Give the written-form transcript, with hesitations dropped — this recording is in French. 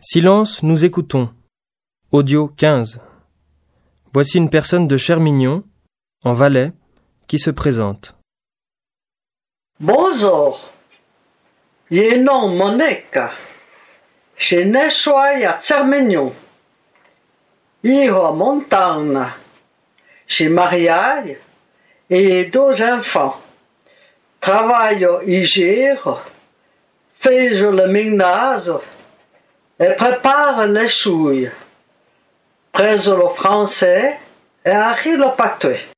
Silence, nous écoutons. Audio 15. Voici une personne de Chermignon, en Valais, qui se présente. Bonjour, je nom Monica. Je naissais à Chermignon. Io montagna. Je suis mariée et j'ai 2 enfants. Travaille ici, fais le ménage et prépare les souilles. Prends le français et arrive le pâté.